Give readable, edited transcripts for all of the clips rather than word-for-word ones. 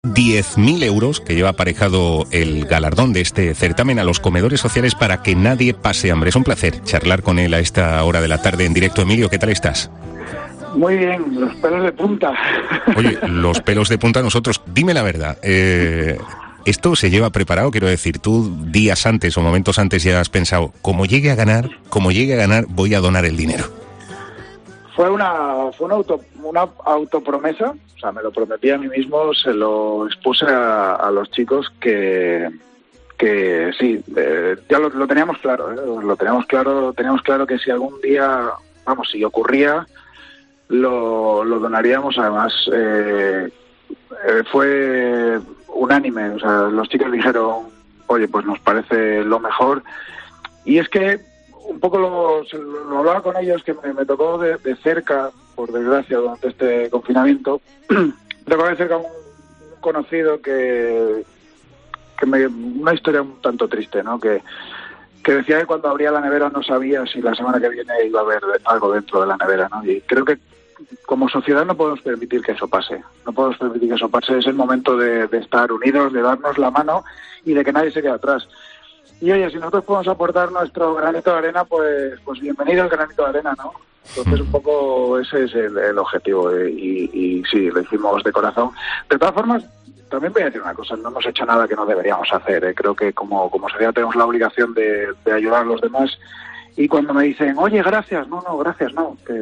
10.000 euros que lleva aparejado el galardón de este certamen a los comedores sociales para que nadie pase hambre. Es un placer charlar con él a esta hora de la tarde en directo. Emilio, ¿qué tal estás? Muy bien, los pelos de punta. Oye, los pelos de punta nosotros. Dime la verdad, ¿esto se lleva preparado? Quiero decir, tú días antes o momentos antes ya has pensado, como llegue a ganar, voy a donar el dinero. Fue una autopromesa, o sea, me lo prometí a mí mismo, se lo expuse a los chicos que sí, ya lo teníamos claro, teníamos claro que si algún día, si ocurría, lo donaríamos. Además, fue unánime, o sea, los chicos dijeron, oye, pues nos parece lo mejor, y es que un poco lo hablaba con ellos, que me tocó de cerca, por desgracia, durante este confinamiento. Me tocó de cerca un conocido una historia un tanto triste, ¿no? Que decía que cuando abría la nevera no sabía si la semana que viene iba a haber algo dentro de la nevera, ¿no? Y creo que como sociedad no podemos permitir que eso pase. Es el momento de estar unidos, de darnos la mano y de que nadie se quede atrás. Y oye, si nosotros podemos aportar nuestro granito de arena, pues bienvenido al granito de arena, ¿no? Entonces un poco ese es el objetivo, y sí, lo hicimos de corazón. De todas formas, también voy a decir una cosa, no hemos hecho nada que no deberíamos hacer, Creo que como sociedad tenemos la obligación de ayudar a los demás, y cuando me dicen, oye, gracias, gracias,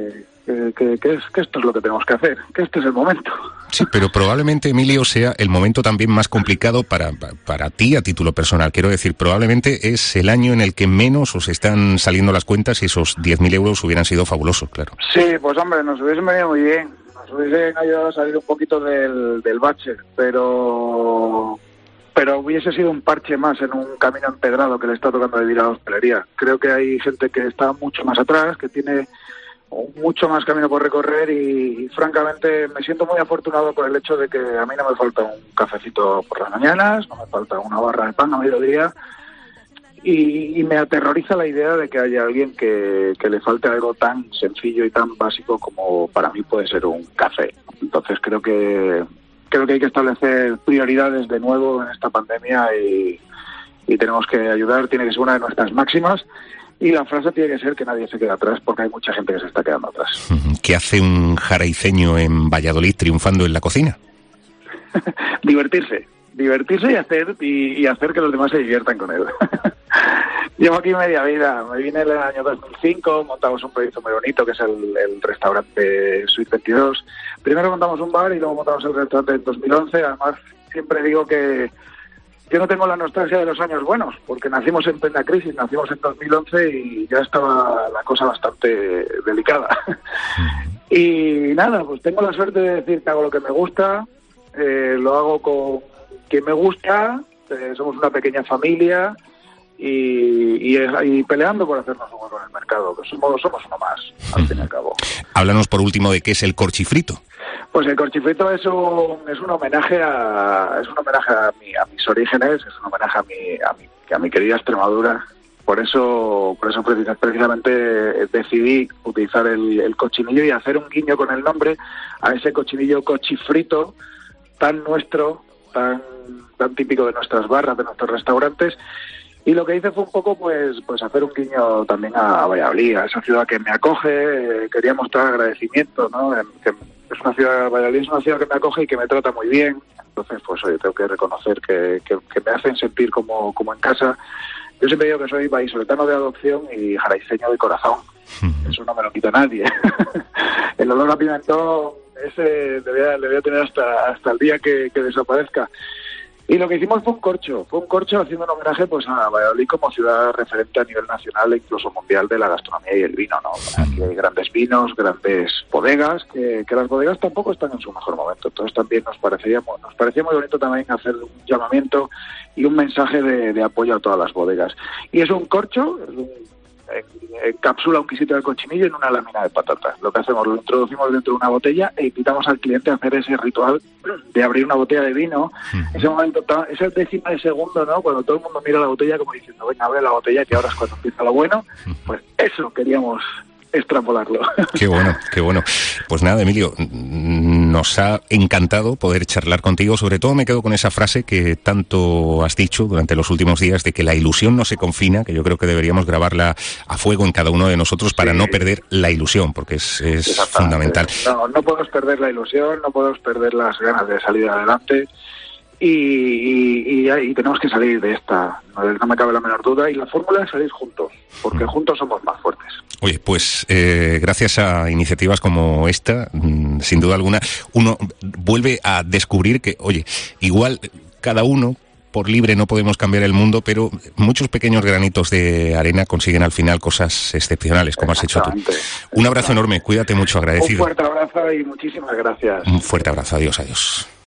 que esto es lo que tenemos que hacer, que este es el momento. Sí, pero probablemente, Emilio, sea el momento también más complicado para ti a título personal. Quiero decir, probablemente es el año en el que menos os están saliendo las cuentas y esos 10.000 euros hubieran sido fabulosos, claro. Sí, pues hombre, nos hubiesen venido muy bien, nos hubiesen ayudado a salir un poquito del bache, pero hubiese sido un parche más en un camino empedrado que le está tocando vivir a la hostelería. Creo que hay gente que está mucho más atrás, que tiene mucho más camino por recorrer, y francamente me siento muy afortunado por el hecho de que a mí no me falta un cafecito por las mañanas, no me falta una barra de pan a mediodía, y me aterroriza la idea de que haya alguien que le falte algo tan sencillo y tan básico como para mí puede ser un café. Entonces creo que hay que establecer prioridades de nuevo en esta pandemia, y tenemos que ayudar, tiene que ser una de nuestras máximas. Y la frase tiene que ser que nadie se quede atrás, porque hay mucha gente que se está quedando atrás. ¿Qué hace un jaraiceño en Valladolid triunfando en la cocina? Divertirse y hacer que los demás se diviertan con él. Llevo aquí media vida, me vine en el año 2005, montamos un proyecto muy bonito que es el restaurante Suite 22. Primero montamos un bar y luego montamos el restaurante en 2011. Además, siempre digo que yo no tengo la nostalgia de los años buenos, porque nacimos en plena crisis, nacimos en 2011 y ya estaba la cosa bastante delicada. Y nada, pues tengo la suerte de decir que hago lo que me gusta, lo hago con quien me gusta, somos una pequeña familia y peleando por hacernos un hueco en el mercado, que somos uno más, al fin y al cabo. Háblanos por último de qué es el corchifrito. Pues el corchifrito es un homenaje a mis orígenes, es un homenaje a mi querida Extremadura. Por eso precisamente decidí utilizar el cochinillo y hacer un guiño con el nombre a ese cochinillo cochifrito tan nuestro, tan típico de nuestras barras, de nuestros restaurantes. Y lo que hice fue un poco pues hacer un guiño también a Valladolid, a esa ciudad que me acoge. Quería mostrar agradecimiento, ¿no? Valladolid es una ciudad que me acoge y que me trata muy bien. Entonces, pues oye, tengo que reconocer que me hacen sentir como en casa. Yo siempre digo que soy vallisoletano de adopción y jaraiceño de corazón. Eso no me lo quita nadie. El olor a pimentón, ese le voy a tener hasta el día que desaparezca. Y lo que hicimos fue un corcho haciendo un homenaje pues a Valladolid como ciudad referente a nivel nacional e incluso mundial de la gastronomía y el vino, ¿no? Aquí hay grandes vinos, grandes bodegas, que las bodegas tampoco están en su mejor momento. Entonces también nos parecía muy bonito también hacer un llamamiento y un mensaje de apoyo a todas las bodegas. Y es un corcho, encapsula un quesito de cochinillo en una lámina de patata. Lo que hacemos, lo introducimos dentro de una botella e invitamos al cliente a hacer ese ritual de abrir una botella de vino. Ese momento, ese décimo de segundo, ¿no? Cuando todo el mundo mira la botella como diciendo, venga, abre la botella, que ahora es cuando empieza lo bueno. Pues eso queríamos extrapolarlo. Qué bueno, qué bueno. Pues nada, Emilio, nos ha encantado poder charlar contigo. Sobre todo me quedo con esa frase que tanto has dicho durante los últimos días, de que la ilusión no se confina, que yo creo que deberíamos grabarla a fuego en cada uno de nosotros para no perder la ilusión, porque es fundamental. No podemos perder la ilusión, no podemos perder las ganas de salir adelante. Y tenemos que salir de esta, no me cabe la menor duda, y la fórmula es salir juntos, porque juntos somos más fuertes. Oye, pues gracias a iniciativas como esta, sin duda alguna, uno vuelve a descubrir que, oye, igual cada uno por libre no podemos cambiar el mundo, pero muchos pequeños granitos de arena consiguen al final cosas excepcionales, como has hecho tú. Un abrazo enorme, cuídate mucho, agradecido. Un fuerte abrazo y muchísimas gracias. Un fuerte abrazo, adiós.